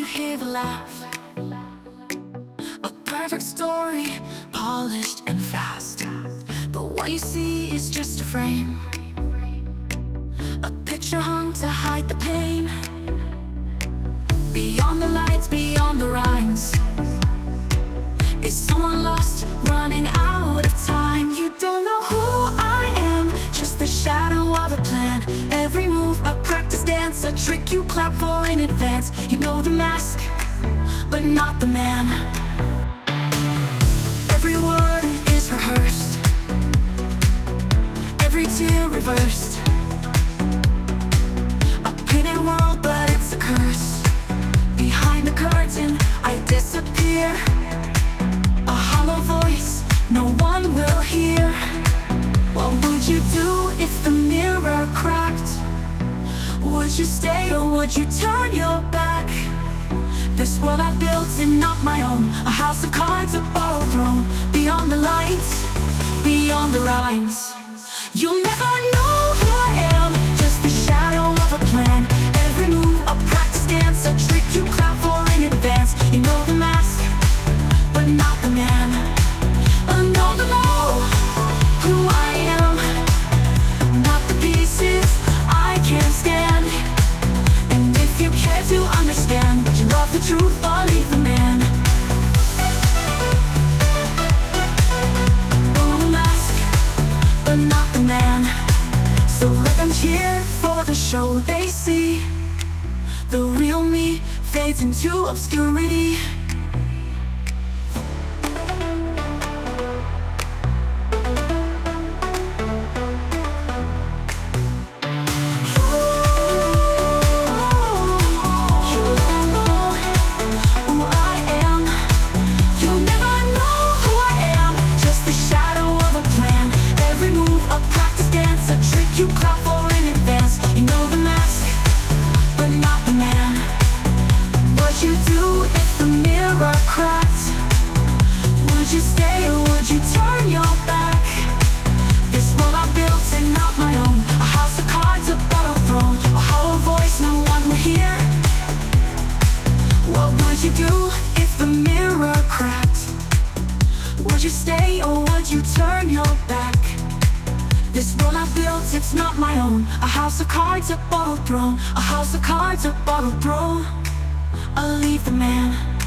hear the laugh. A perfect story, polished and fast. But what you see is just a frame, a picture hung to hide the pain. Beyond the lights, beyond the rhymes, is someone lost, running out of time. You don't know who I am, just the shadow of a plan. Every move, a practice dance, a trick you clap for in advance. You know the mask, but not the man. Every word is rehearsed, every tear reversed. A painted world, but it's a curse. Behind the curtain, I disappear, a hollow voice no one will hear. What would you do if the mirror cracked? Would you stay or would you turn your back? This world I built is not my own, a house of cards, a borrowed throne. Beyond the lights, beyond the rhymes, you'll never know who I am, just the shadow of a plan. Every move, a practice dance, a trick you clap for in advance. You know the mask, but not the man. I know the know who I am, not the pieces I can't stand. And if you care to understand, but you love the truth or leave the man. Oh, the mask, but not the man. So let them cheer for the show they see. The real me fades into obscurity. You clap for in advance. You know the mask, but not the man. What you do if the mirror cracks? Would you stay or would you turn your back? This world I built is not my own, a house of cards, a borrowed throne, a hollow voice no one will hear. What would you do if the mirror cracked? Would you stay or would you turn your back? This world I built, it's not my own, a house of cards, a borrowed throne, a house of cards, a borrowed throne. I'll leave the man.